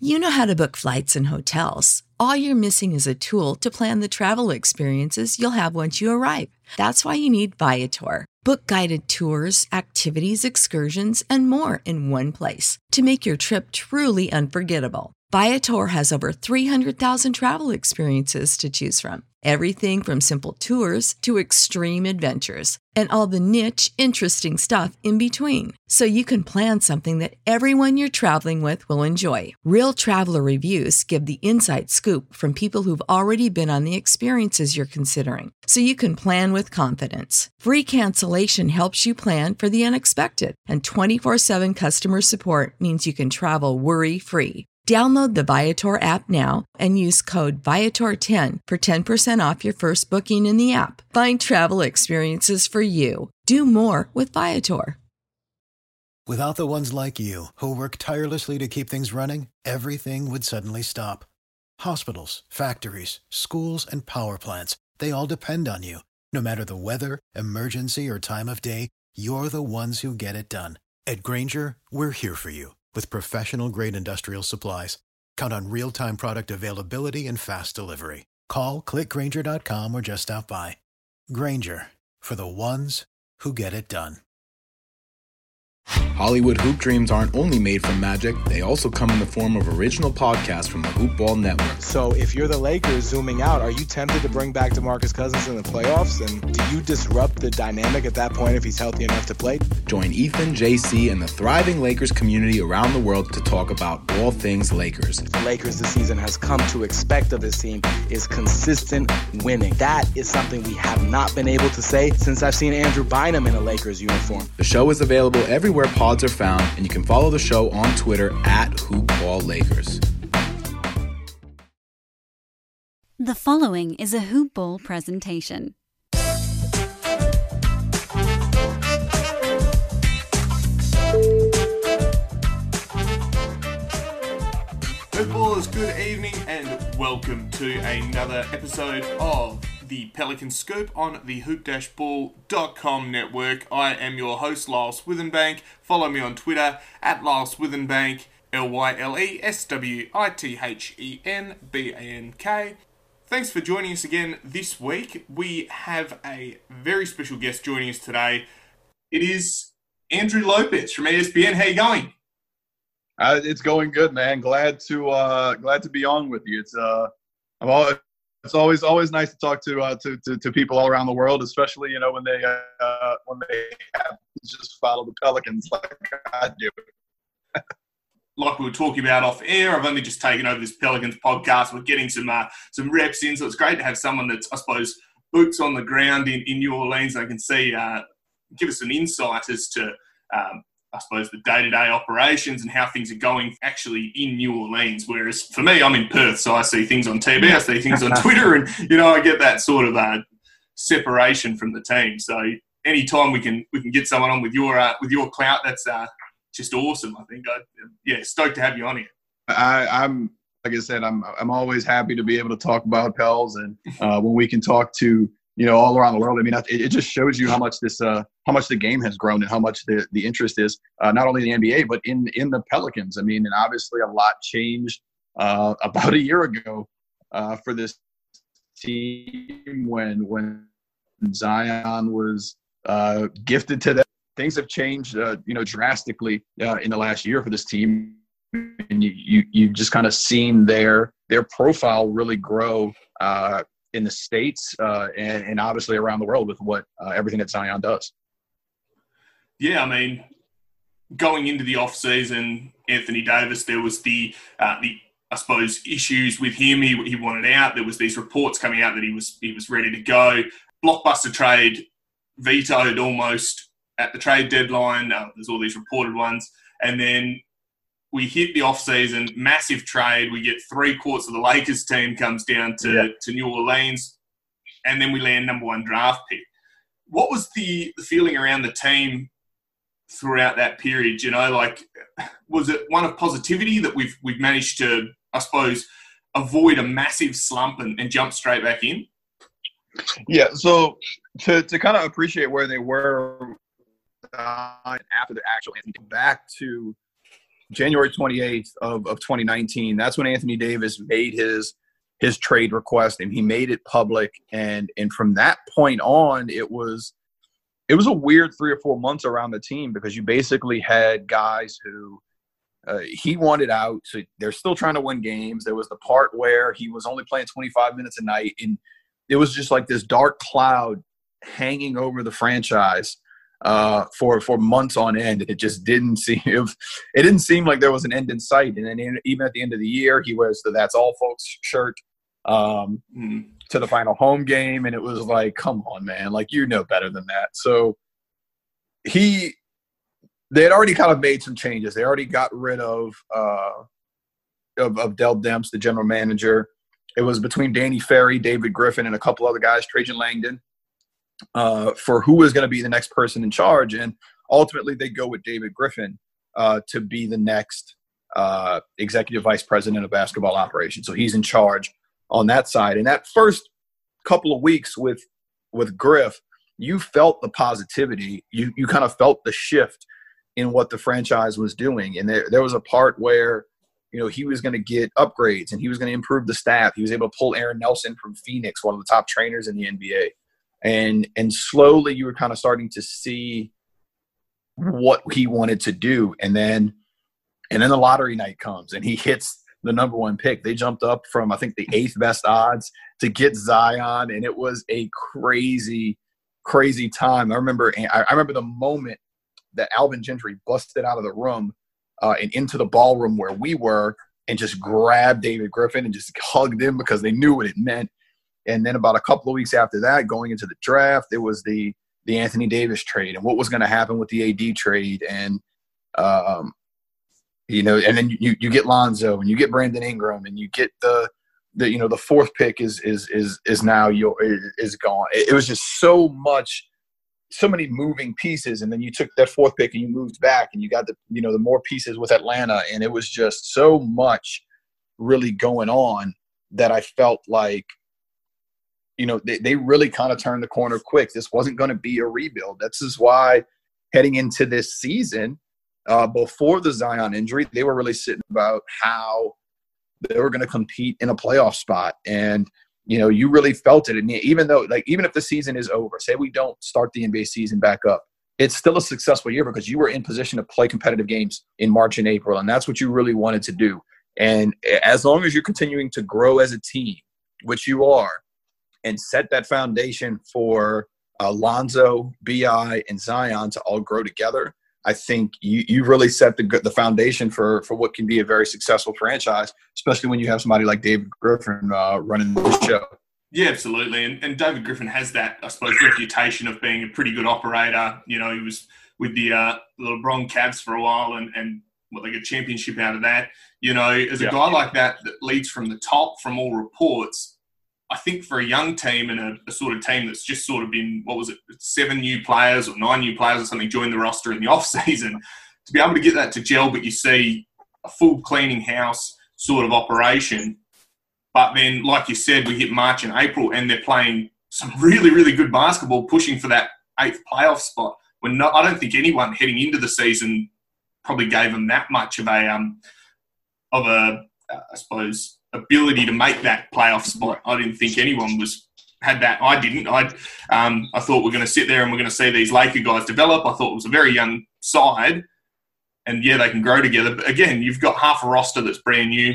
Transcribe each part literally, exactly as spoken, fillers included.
You know how to book flights and hotels. All you're missing is a tool to plan the travel experiences you'll have once you arrive. That's why you need Viator. Book guided tours, activities, excursions, and more in one place to make your trip truly unforgettable. Viator has over three hundred thousand travel experiences to choose from. Everything from simple tours to extreme adventures and all the niche, interesting stuff in between. So you can plan something that everyone you're traveling with will enjoy. Real traveler reviews give the inside scoop from people who've already been on the experiences you're considering. So you can plan with confidence. Free cancellation helps you plan for the unexpected. And twenty-four seven customer support means you can travel worry-free. Download the Viator app now and use code Viator ten for ten percent off your first booking in the app. Find travel experiences for you. Do more with Viator. Without the ones like you, who work tirelessly to keep things running, everything would suddenly stop. Hospitals, factories, schools, and power plants, they all depend on you. No matter the weather, emergency, or time of day, you're the ones who get it done. At Grainger, we're here for you. With professional-grade industrial supplies, count on real-time product availability and fast delivery. Call, click Grainger dot com, or just stop by. Grainger, for the ones who get it done. Hollywood Hoop Dreams aren't only made from magic, they also come in the form of original podcasts from the Hoop Ball Network. So if you're the Lakers zooming out, are you tempted to bring back DeMarcus Cousins in the playoffs? And do you disrupt the dynamic at that point if he's healthy enough to play? Join Ethan, J C, and the thriving Lakers community around the world to talk about all things Lakers. The Lakers this season has come to expect of this team is consistent winning. That is something we have not been able to say since I've seen Andrew Bynum in a Lakers uniform. The show is available everywhere pods are found, and you can follow the show on Twitter at Hoop Ball Lakers. The following is a Hoop Ball presentation. Hoopballers, good evening and welcome to another episode of the Pelican Scoop on the hoop dash ball dot com network. I am your host, Lyle Swithenbank. Follow me on Twitter at Lyle Swithenbank, L Y L E S W I T H E N B A N K. Thanks for joining us again this week. We have a very special guest joining us today. It is Andrew Lopez from E S P N. How you going? Uh, it's going good, man. Glad to uh, glad to be on with you. It's uh, I'm always, it's always always nice to talk to, uh, to to to people all around the world, especially you know when they uh, when they have to just follow the Pelicans like I do. Like we were talking about off air, I've only just taken over this Pelicans podcast. We're getting some uh, some reps in, so it's great to have someone that's, I suppose, boots on the ground in, in New Orleans. I can see, uh, give us some insight as to, um, I suppose, the day-to-day operations and how things are going actually in New Orleans. Whereas for me, I'm in Perth, so I see things on T V, I see things on Twitter, and you know, I get that sort of uh, separation from the team. So anytime we can we can get someone on with your uh, with your clout, that's uh, just awesome. I think, I, yeah, stoked to have you on here. I, I'm like I said, I'm I'm always happy to be able to talk about Pels, and uh, when we can talk to you know all around the world. I mean, it, it just shows you how much this uh, how much the game has grown and how much the, the interest is uh, not only in the N B A but in in the Pelicans. I mean, and obviously a lot changed uh, about a year ago uh, for this team when when Zion was uh, gifted to them. Things have changed, uh, you know, drastically uh, in the last year for this team, and you you you've just kind of seen their their profile really grow uh, in the States uh, and, and obviously around the world with what uh, everything that Zion does. Yeah, I mean, going into the off season, Anthony Davis, there was the uh, the I suppose issues with him. He he wanted out. There was these reports coming out that he was he was ready to go. Blockbuster trade vetoed almost at the trade deadline. Uh, there's all these reported ones. And then we hit the off-season, massive trade. We get three quarters of the Lakers team comes down to, yeah. to New Orleans, and then we land number one draft pick. What was the, the feeling around the team throughout that period? You know, like, was it one of positivity that we've we've managed to, I suppose, avoid a massive slump and, and jump straight back in? Yeah, so to, to kind of appreciate where they were Uh, after the actual anthem, back to January twenty-eighth of, of twenty nineteen, that's when Anthony Davis made his his trade request, and he made it public. And and from that point on, it was it was a weird three or four months around the team, because you basically had guys who uh, he wanted out. So they're still trying to win games. There was the part where he was only playing twenty-five minutes a night, and it was just like this dark cloud hanging over the franchise uh, for for months on end. It just didn't seem it, was, it didn't seem like there was an end in sight. And then even at the end of the year, he wears the "That's All, Folks" shirt um, mm. to the final home game, and it was like, come on, man, like, you know better than that. So he, they had already kind of made some changes. They already got rid of uh, of, of Dell Demps, the general manager. It was between Danny Ferry, David Griffin, and a couple other guys, Trajan Langdon, uh, for who was going to be the next person in charge. And ultimately, they go with David Griffin uh, to be the next uh, executive vice president of basketball operations. So he's in charge on that side. And that first couple of weeks with with Griff, you felt the positivity. You you kind of felt the shift in what the franchise was doing. And there there was a part where, you know, he was going to get upgrades and he was going to improve the staff. He was able to pull Aaron Nelson from Phoenix, one of the top trainers in the N B A. And and slowly you were kind of starting to see what he wanted to do. And then and then the lottery night comes and he hits the number one pick. They jumped up from, I think, the eighth best odds to get Zion. And it was a crazy, crazy time. I remember I remember the moment that Alvin Gentry busted out of the room Uh, and into the ballroom where we were and just grabbed David Griffin and just hugged him because they knew what it meant. And then about a couple of weeks after that, going into the draft, it was the the Anthony Davis trade and what was going to happen with the A D trade. And, um, you know, and then you, you get Lonzo and you get Brandon Ingram and you get the, the you know, the fourth pick is is is is now your is gone. It, it was just so much so many moving pieces, and then you took that fourth pick and you moved back and you got the, you know, the more pieces with Atlanta. And it was just so much really going on that I felt like, you know, they, they really kind of turned the corner quick. This wasn't going to be a rebuild. This is why heading into this season, uh, before the Zion injury, they were really sitting about how they were going to compete in a playoff spot. And, you know, you really felt it. And even though, like, even if the season is over, say we don't start the N B A season back up, it's still a successful year because you were in position to play competitive games in March and April. And that's what you really wanted to do. And as long as you're continuing to grow as a team, which you are, and set that foundation for uh, Lonzo, B I, and Zion to all grow together, I think you you really set the the foundation for for what can be a very successful franchise, especially when you have somebody like David Griffin uh, running the show. Yeah, absolutely. And, and David Griffin has that, I suppose, reputation of being a pretty good operator. You know, he was with the, uh, the LeBron Cavs for a while and, and well, they get a championship out of that. You know, as a yeah. guy like that that leads from the top from all reports, I think for a young team and a, a sort of team that's just sort of been, what was it, seven new players or nine new players or something joined the roster in the off-season, to be able to get that to gel, but you see a full cleaning house sort of operation. But then, like you said, we hit March and April and they're playing some really, really good basketball, pushing for that eighth playoff spot. When not, I don't think anyone heading into the season probably gave them that much of a, um, of a, uh, I suppose, ability to make that playoff spot. I didn't think anyone was had that. I didn't. I um, I thought we're going to sit there and we're going to see these Laker guys develop. I thought it was a very young side, and yeah, they can grow together. But again, you've got half a roster that's brand new.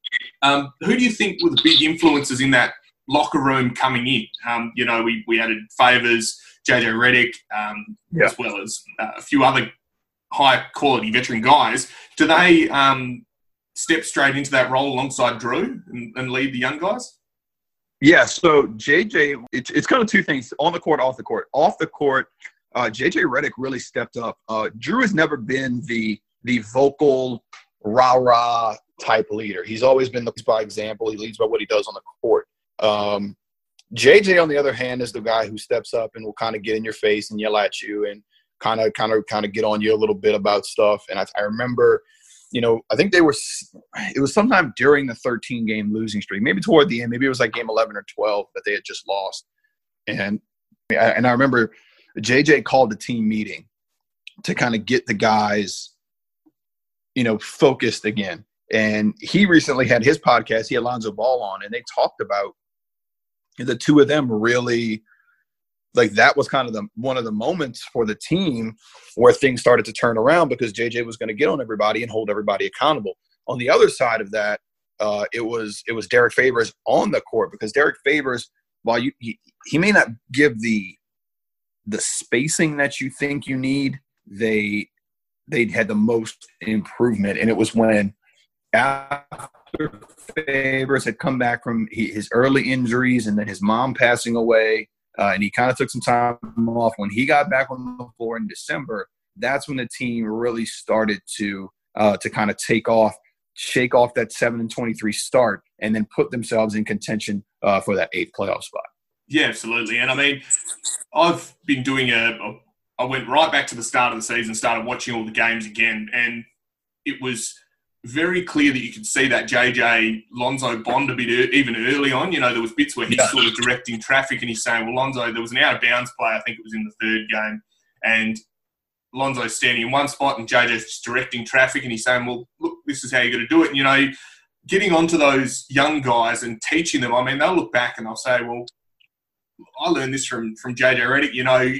Um, who do you think were the big influences in that locker room coming in? Um, you know, we we added Favors, J J Redick, um, yeah. as well as uh, a few other high quality veteran guys. Do they um, step straight into that role alongside Drew and, and lead the young guys? Yeah, so J J, it's, it's kind of two things, on the court, off the court. Off the court, uh, J J Redick really stepped up. Uh, Drew has never been the the vocal, rah-rah type leader. He's always been the by example. He leads by what he does on the court. Um, J J, on the other hand, is the guy who steps up and will kind of get in your face and yell at you and kind of kind of, kind of get on you a little bit about stuff. And I, I remember – you know, I think they were – it was sometime during the thirteen-game losing streak, maybe toward the end. Maybe it was like game eleven or twelve that they had just lost. And and I remember J J called the team meeting to kind of get the guys you know, focused again. And he recently had his podcast. He had Lonzo Ball on, and they talked about the two of them really, like that was kind of the one of the moments for the team where things started to turn around because J J was going to get on everybody and hold everybody accountable. On the other side of that, uh, it was it was Derek Favors on the court because Derek Favors, while you he, he may not give the the spacing that you think you need, they they had the most improvement, and it was when after Favors had come back from his early injuries and then his mom passing away, uh, and he kind of took some time off. When he got back on the floor in December, that's when the team really started to uh, to kind of take off, shake off that seven and twenty-three start, and then put themselves in contention uh, for that eighth playoff spot. Yeah, absolutely. And I mean, I've been doing a, a – I went right back to the start of the season, started watching all the games again, and it was very clear that you could see that J J Lonzo bond a bit er, even early on. You know, there was bits where he's yeah. sort of directing traffic and he's saying, well, Lonzo, there was an out-of-bounds play, I think it was in the third game, and Lonzo's standing in one spot and J J's just directing traffic and he's saying, well, look, this is how you're going to do it. And, you know, getting onto those young guys and teaching them, I mean, they'll look back and they'll say, well, I learned this from, from J J Redick. You know,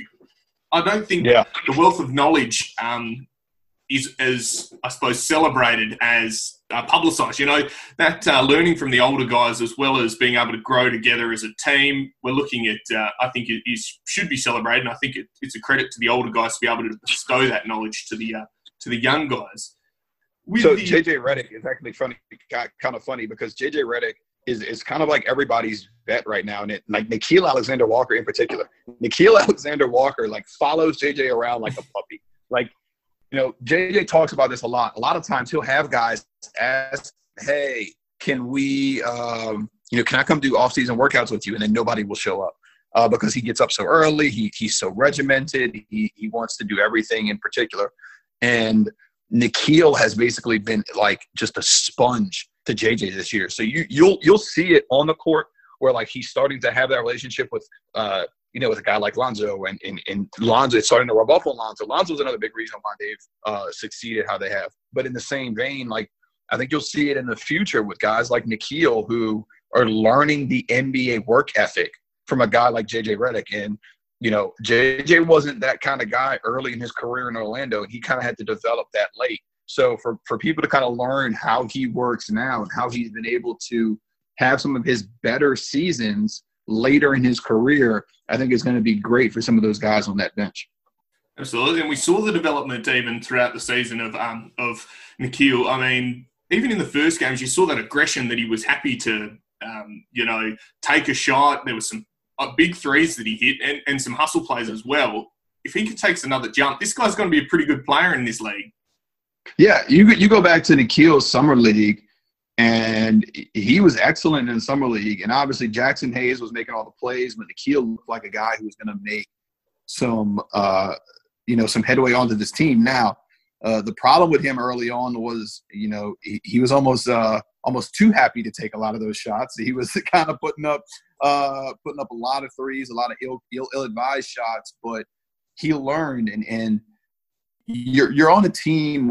I don't think yeah. the wealth of knowledge um, is as, I suppose, celebrated as uh, publicised. You know, that uh, learning from the older guys as well as being able to grow together as a team, we're looking at, uh, I think it is, should be celebrated. And I think it, it's a credit to the older guys to be able to bestow that knowledge to the uh, to the young guys. With so the, J J Redick is actually funny, kind of funny because J J Redick is is kind of like everybody's bet right now. And it, like Nickeil Alexander-Walker in particular. Nickeil Alexander-Walker, like, follows J J around like a puppy. Like, you know, J J talks about this a lot. A lot of times he'll have guys ask, hey, can we, um, you know, can I come do off-season workouts with you? And then nobody will show up uh, because he gets up so early. He He's so regimented. He, he wants to do everything in particular. And Nickeil has basically been like just a sponge to J J this year. So you, you'll you'll see it on the court where, like, he's starting to have that relationship with, uh, you know, with a guy like Lonzo, and, and, and Lonzo is starting to rub off on Lonzo. Lonzo's another big reason why they've uh, succeeded how they have. But in the same vein, like, I think you'll see it in the future with guys like Nickeil who are learning the N B A work ethic from a guy like J J Redick. And, you know, J J wasn't that kind of guy early in his career in Orlando, and he kind of had to develop that late. So for, for people to kind of learn how he works now and how he's been able to have some of his better seasons later in his career, I think it's going to be great for some of those guys on that bench. Absolutely. And we saw the development even throughout the season of um, of Nickeil. I mean, even in the first games, you saw that aggression that he was happy to, um, you know, take a shot. There was some uh, big threes that he hit and, and some hustle plays as well. If he takes another jump, this guy's going to be a pretty good player in this league. Yeah, you you go back to Nickeil's summer league, and he was excellent in summer league. And obviously Jackson Hayes was making all the plays, but Nickeil looked like a guy who was going to make some, uh, you know, some headway onto this team. Now, uh, the problem with him early on was, you know, he, he was almost uh, almost too happy to take a lot of those shots. He was kind of putting up uh, putting up a lot of threes, a lot of ill ill, ill-advised shots, but he learned and and. You're you're on a team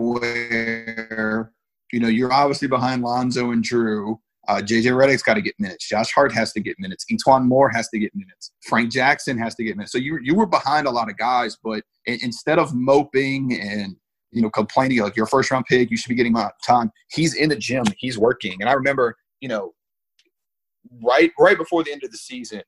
where, you know, you're obviously behind Lonzo and Drew. Uh, J J Redick's got to get minutes. Josh Hart has to get minutes. E'Twaun Moore has to get minutes. Frank Jackson has to get minutes. So you you were behind a lot of guys, but in, instead of moping and, you know, complaining like you're a first round pick, you should be getting my time. He's in the gym. He's working. And I remember, you know, right right before the end of the season,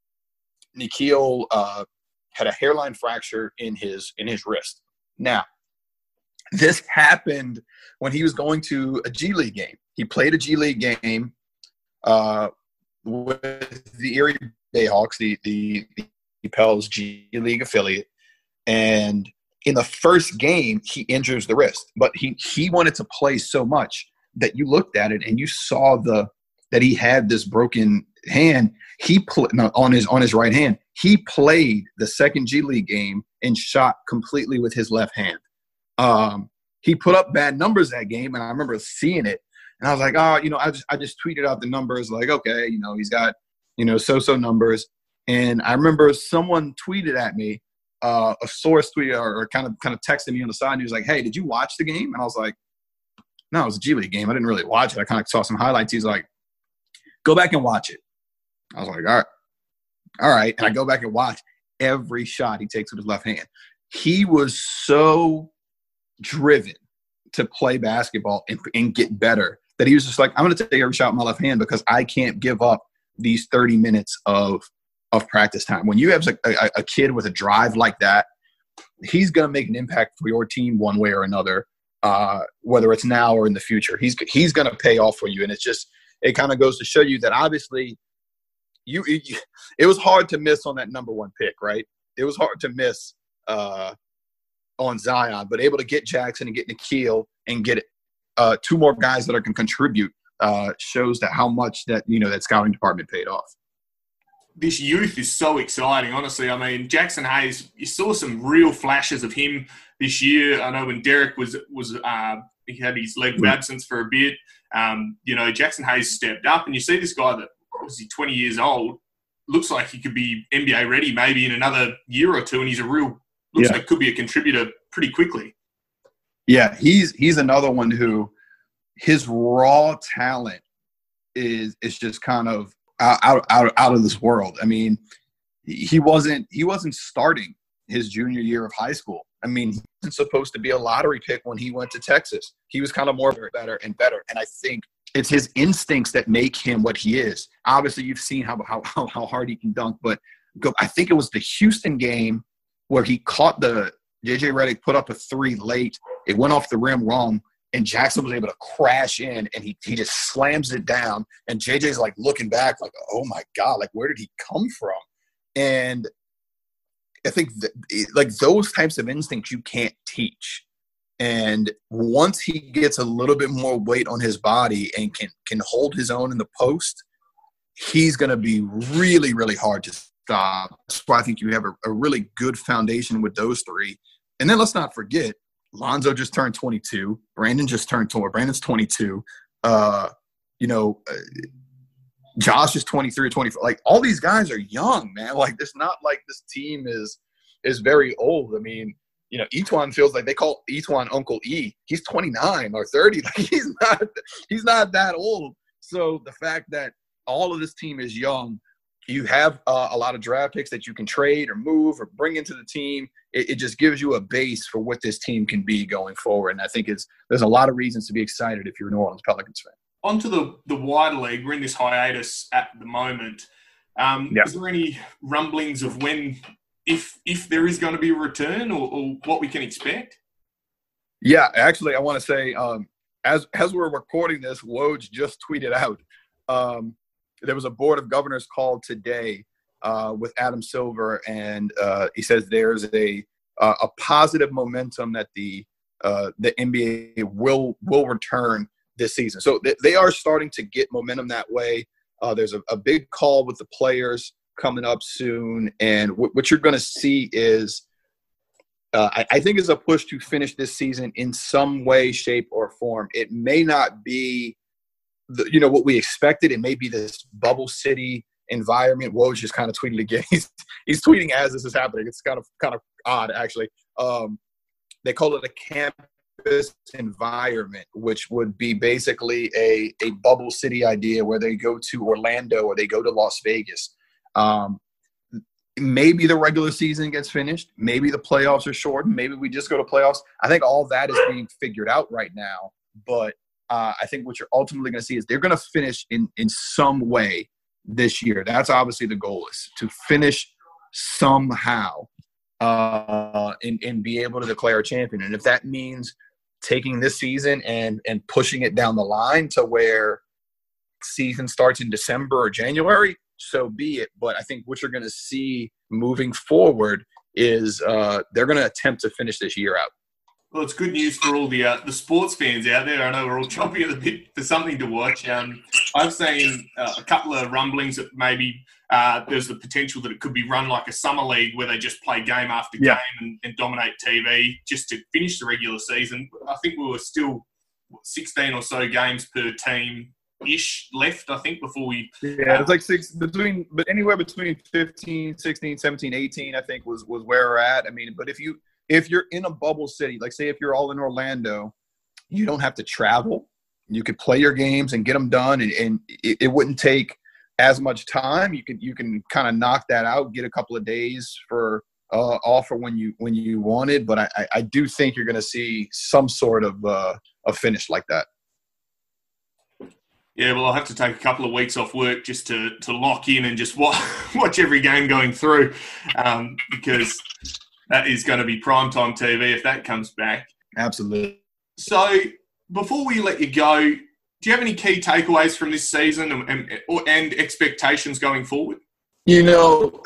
Nickeil uh, had a hairline fracture in his in his wrist. Now, this happened when he was going to a G League game. He played a G League game uh, with the Erie Bayhawks, the, the, the Pels G League affiliate. And in the first game, he injures the wrist. But he, he wanted to play so much that you looked at it and you saw the that he had this broken hand. He pl- no, on his on his right hand. He played the second G League game and shot completely with his left hand. Um, he put up bad numbers that game, and I remember seeing it. And I was like, oh, you know, I just I just tweeted out the numbers, like, okay, you know, he's got, you know, so-so numbers. And I remember someone tweeted at me, uh, a source tweeted or, or kind of kind of texted me on the side, and he was like, hey, did you watch the game? And I was like, no, it was a G League game. I didn't really watch it. I kind of saw some highlights. He's like, go back and watch it. I was like, all right. All right. And I go back and watch every shot he takes with his left hand. He was so driven to play basketball and, and get better that he was just like, I'm going to take every shot with my left hand because I can't give up these thirty minutes of of practice time. When you have a, a, a kid with a drive like that, he's going to make an impact for your team one way or another, uh, whether it's now or in the future. He's he's going to pay off for you. And it's just, it kind of goes to show you that obviously you, you it was hard to miss on that number one pick, right? It was hard to miss uh, on Zion, but able to get Jackson and get Nickeil and get uh, two more guys that are can contribute uh, shows that how much that, you know, that scouting department paid off. This youth is so exciting, honestly. I mean, Jackson Hayes, you saw some real flashes of him this year. I know when Derek was, was uh, he had his leg of absence for a bit. Um, you know, Jackson Hayes stepped up, and you see this guy that was he twenty years old, looks like he could be N B A ready maybe in another year or two, and he's a real, looks yeah. like could be a contributor pretty quickly. Yeah, he's he's another one who his raw talent is is just kind of out out out of this world. I mean, he wasn't he wasn't starting his junior year of high school. I mean, he wasn't supposed to be a lottery pick when he went to Texas. He was kind of more better and better. And I think it's his instincts that make him what he is. Obviously, you've seen how how how hard he can dunk, but go, I think it was the Houston game where he caught the J J Redick put up a three late. It went off the rim wrong, and Jackson was able to crash in, and he he just slams it down. And J J's like looking back, like, oh my God, like where did he come from? And I think that, like those types of instincts you can't teach. And once he gets a little bit more weight on his body and can can hold his own in the post, he's going to be really, really hard to stop. That's why I think you have a, a really good foundation with those three. And then let's not forget, Lonzo just turned twenty-two. Brandon just turned twenty. Brandon's twenty-two. Uh, you know, uh, Josh is twenty-three or twenty-four. Like, all these guys are young, man. Like, it's not like this team is is very old. I mean, you know, Etuan feels like they call Etuan Uncle E. He's twenty-nine or thirty. Like, he's not he's not that old. So the fact that all of this team is young, you have uh, a lot of draft picks that you can trade or move or bring into the team. It, it just gives you a base for what this team can be going forward. And I think it's there's a lot of reasons to be excited if you're a New Orleans Pelicans fan. On to the, the wider league. We're in this hiatus at the moment. Um, yeah. Is there any rumblings of when, if if there is going to be a return or, or what we can expect? Yeah, actually, I want to say, um, as as we're recording this, Woj just tweeted out, um, there was a Board of Governors call today uh, with Adam Silver, and uh, he says there's a uh, a positive momentum that the uh, the N B A will will return this season. So th- they are starting to get momentum that way. Uh, there's a, a big call with the players coming up soon, and w- what you're going to see is uh, I, I think is a push to finish this season in some way, shape, or form. It may not be The, you know, what we expected. It may be this bubble city environment. Woj just kind of tweeted again. He's, he's tweeting as this is happening. It's kind of kind of odd, actually. Um, they call it a campus environment, which would be basically a, a bubble city idea where they go to Orlando or they go to Las Vegas. Um, maybe the regular season gets finished. Maybe the playoffs are shortened. Maybe we just go to playoffs. I think all that is being figured out right now. But Uh, I think what you're ultimately going to see is they're going to finish in, in some way this year. That's obviously the goal, is to finish somehow uh, and, and be able to declare a champion. And if that means taking this season and, and pushing it down the line to where season starts in December or January, so be it. But I think what you're going to see moving forward is uh, they're going to attempt to finish this year out. Well, it's good news for all the uh, the sports fans out there. I know we're all chomping at the bit for something to watch. Um, I've seen uh, a couple of rumblings that maybe uh, there's the potential that it could be run like a summer league where they just play game after yeah. game and, and dominate T V just to finish the regular season. I think we were still what, sixteen or so games per team-ish left, I think, before we yeah, it's like six between, but anywhere between fifteen, sixteen, seventeen, eighteen, I think was was where we're at. I mean, but if you if you're in a bubble city, like say if you're all in Orlando You don't have to travel. You could play your games and get them done, and, and it, it wouldn't take as much time. You can you can kind of knock that out, get a couple of days for uh, off for when you when you wanted. But I, I do think you're going to see some sort of uh, a finish like that. Yeah, well, I'll have to take a couple of weeks off work just to, to lock in and just watch, watch every game going through, um, because that is going to be primetime T V if that comes back. Absolutely. So before we let you go, do you have any key takeaways from this season and, and, and expectations going forward? You know,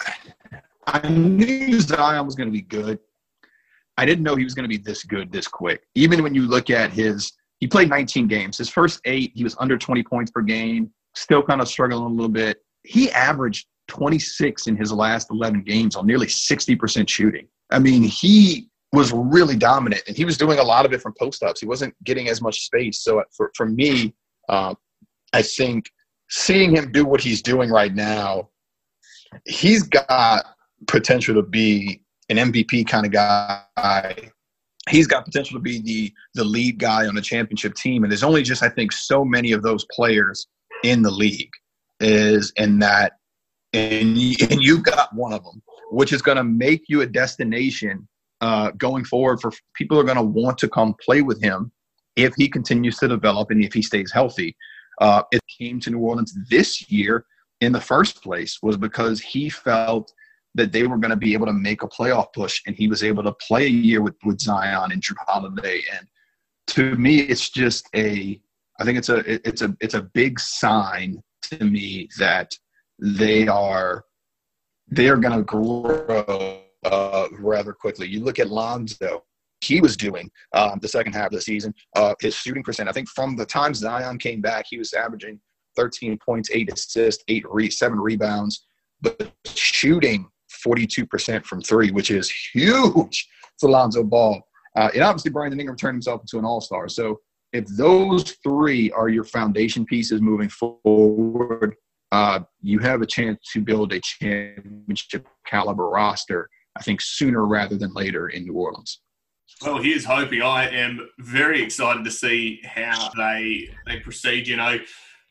I knew Zion was going to be good. I didn't know he was going to be this good this quick. Even when you look at his – he played nineteen games. His first eight, he was under twenty points per game, still kind of struggling a little bit. He averaged twenty-six in his last eleven games on nearly sixty percent shooting. I mean, he was really dominant, and he was doing a lot of it from post-ups. He wasn't getting as much space. So for, for me, uh, I think seeing him do what he's doing right now, he's got potential to be an M V P kind of guy. He's got potential to be the the lead guy on a championship team. And there's only just, I think, so many of those players in the league is in that, and, and you've got one of them, which is going to make you a destination uh, going forward for people who are going to want to come play with him if he continues to develop and if he stays healthy. Uh, it came to New Orleans this year in the first place was because he felt that they were going to be able to make a playoff push, and he was able to play a year with, with Zion and Jrue Holiday. And to me, it's just a, I think it's a, it's a, it's a big sign to me that they are, they are going to grow uh, rather quickly. You look at Lonzo, he was doing um, the second half of the season, uh, his shooting percent. I think from the time Zion came back, he was averaging thirteen points, eight assists, eight re- seven rebounds, but shooting forty-two percent from three, which is huge for Lonzo Ball. Uh, and obviously, Brandon Ingram turned himself into an all-star. So if those three are your foundation pieces moving forward, uh, you have a chance to build a championship caliber roster, I think, sooner rather than later in New Orleans. Well, here's hoping. I am very excited to see how they they proceed. You know,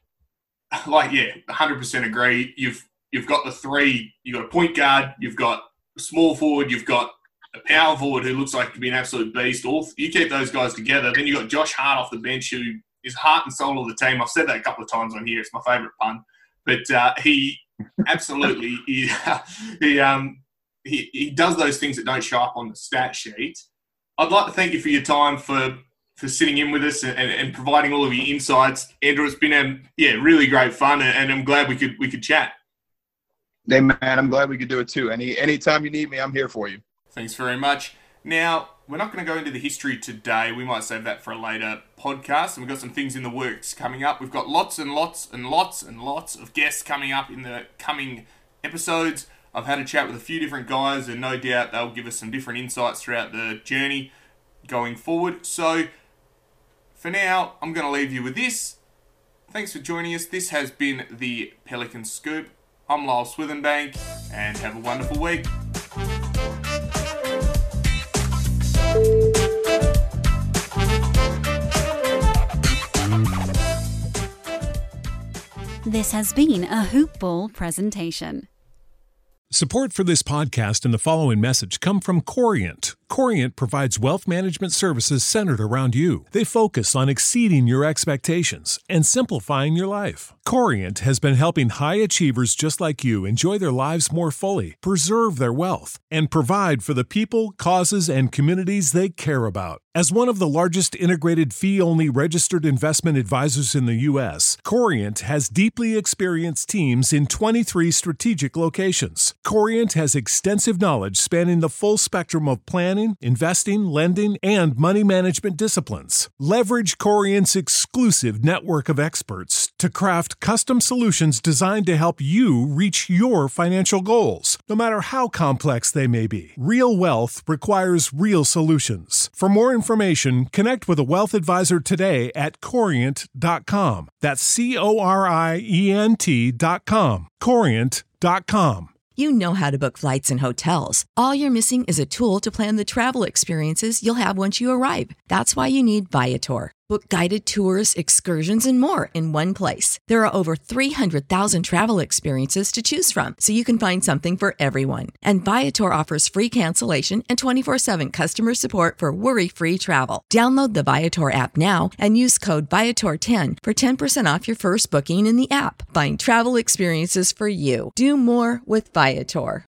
like, yeah, one hundred percent agree. You've You've got the three, you've got a point guard, you've got a small forward, you've got a power forward who looks like to be an absolute beast. All you keep those guys together. Then you've got Josh Hart off the bench, who is heart and soul of the team. I've said that a couple of times on here. It's my favourite pun. But uh, he absolutely he, he um he, he does those things that don't show up on the stat sheet. I'd like to thank you for your time for for sitting in with us and, and, and providing all of your insights. Andrew, it's been um, yeah really great fun, and, and I'm glad we could we could chat. Hey, man, I'm glad we could do it too. Any anytime you need me, I'm here for you. Thanks very much. Now, we're not going to go into the history today. We might save that for a later podcast. And we've got some things in the works coming up. We've got lots and lots and lots and lots of guests coming up in the coming episodes. I've had a chat with a few different guys, and no doubt they'll give us some different insights throughout the journey going forward. So, for now, I'm going to leave you with this. Thanks for joining us. This has been the Pelican Scoop. I'm Lyle Swithenbank, and have a wonderful week. This has been a Hoop Ball presentation. Support for this podcast and the following message come from Corient. Corient provides wealth management services centered around you. They focus on exceeding your expectations and simplifying your life. Corient has been helping high achievers just like you enjoy their lives more fully, preserve their wealth, and provide for the people, causes, and communities they care about. As one of the largest integrated fee-only registered investment advisors in the U S, Corient has deeply experienced teams in twenty-three strategic locations. Corient has extensive knowledge spanning the full spectrum of planning, investing, lending, and money management disciplines. Leverage Corient's exclusive network of experts to craft custom solutions designed to help you reach your financial goals, no matter how complex they may be. Real wealth requires real solutions. For more information, connect with a wealth advisor today at corient dot com. That's C O R I E N T dot com. corient dot com. You know how to book flights and hotels. All you're missing is a tool to plan the travel experiences you'll have once you arrive. That's why you need Viator. Book guided tours, excursions, and more in one place. There are over three hundred thousand travel experiences to choose from, so you can find something for everyone. And Viator offers free cancellation and twenty-four seven customer support for worry-free travel. Download the Viator app now and use code Viator ten for ten percent off your first booking in the app. Find travel experiences for you. Do more with Viator.